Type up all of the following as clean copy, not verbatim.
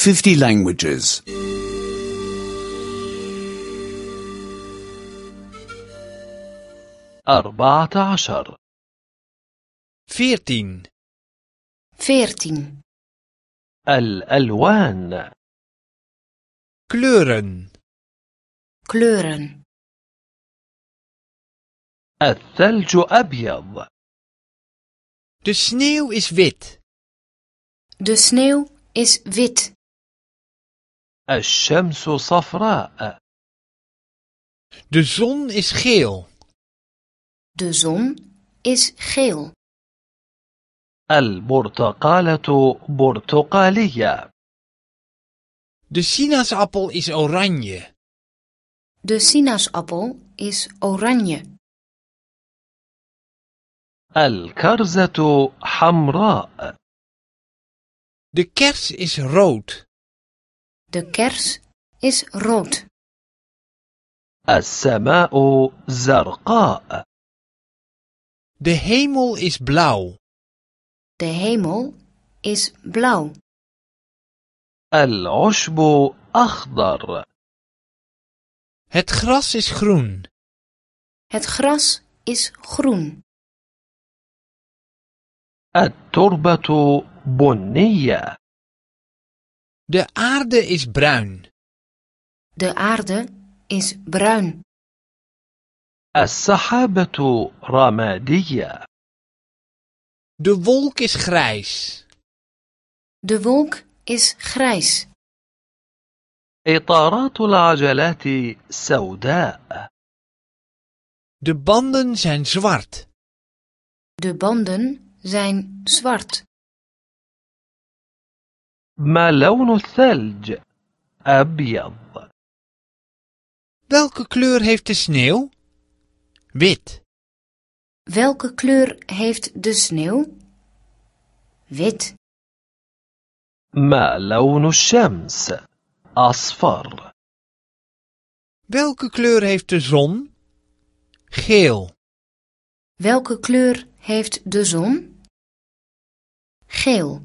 50 languages. 14 14 الألوان kleuren, kleuren. الثلج أبيض de sneeuw is wit, De sneeuw is wit. الشمس صفراء de zon is geel, De zon is geel. البرتقالة برتقالية de sinaasappel is oranje, De sinaasappel is oranje. الكرزة حمراء de kers is rood, De kers is rood. السماء زرقاء de hemel is blauw, De hemel is blauw. العشب أخضر het gras is groen, Het gras is groen. التربة بنية de aarde is bruin, De aarde is bruin. السحابة رمادية de wolk is grijs, De wolk is grijs. إطارات العجلات سوداء de banden zijn zwart, De banden zijn zwart. ما لون الثلج أبيض welke kleur heeft de sneeuw? Wit. Welke kleur heeft de sneeuw? Wit. ما لون الشمس أصفر welke kleur heeft de zon? Geel. Welke kleur heeft de zon? Geel.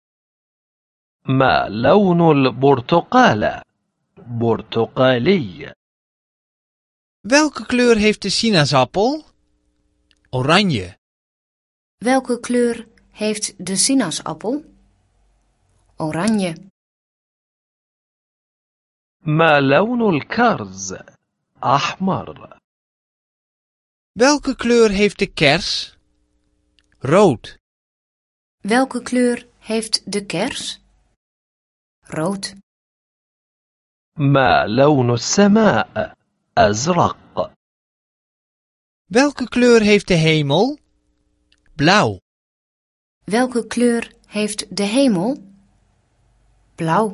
ما لون البرتقالة برتقالي welke kleur heeft de sinaasappel? Oranje. Welke kleur heeft de sinaasappel? Oranje. ما لون الكرز أحمر welke kleur heeft de kers? Rood. Welke kleur heeft de kers? Rood. ما لون السماء أزرق welke kleur heeft de hemel? Blauw. Welke kleur heeft de hemel? Blauw.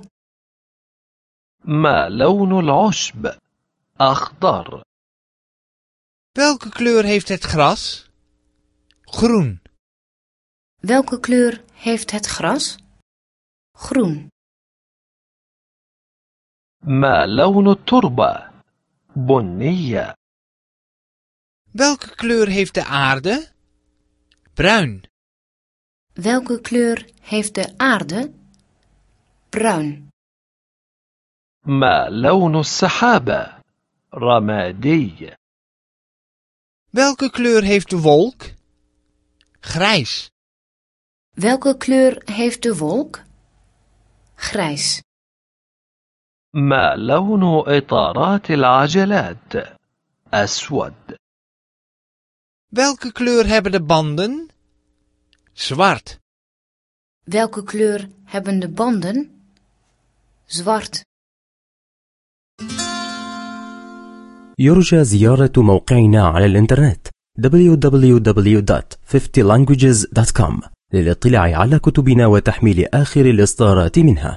ما لون العشب أخضر welke kleur heeft het gras? Groen. Welke kleur heeft het gras? Groen. ما لون التربة بنية welke kleur heeft de aarde? Bruin. Welke kleur heeft de aarde? Bruin. ما لون السحابة رمادي welke kleur heeft de wolk? Grijs. Welke kleur heeft de wolk? Grijs. ما لون إطارات العجلات أسود welke kleur hebben de banden? Zwart. Welke kleur hebben de banden? Zwart. يرجى زيارة موقعنا على الإنترنت www.50languages.com للاطلاع على كتبنا وتحميل آخر الإصدارات منها.